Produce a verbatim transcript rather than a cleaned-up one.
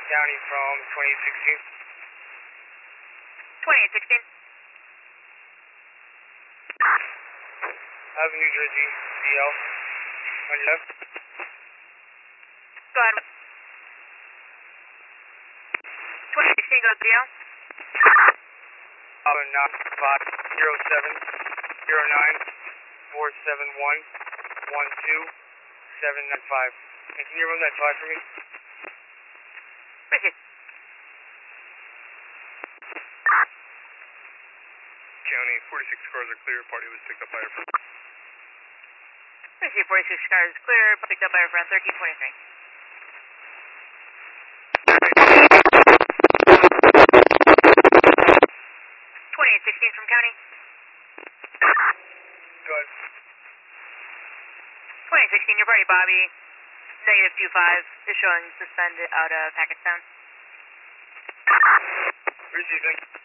County from twenty-eight sixteen. twenty-eight sixteen. Avenue, New Jersey, C L. On your left. Go ahead. twenty sixteen, go C L. Auto nine five zero seven zero nine four seven one one two seven nine five. And can you run that five for me? Appreciate it. County, forty-six cars are clear. Party was picked up by a friend. Appreciate forty-six cars clear, picked up by a friend, thirteen twenty-three. twenty-eight sixteen from County. Good. twenty-eight sixteen, your party, Bobby. Negative two five is showing suspended out of Hackettstown. Receiving.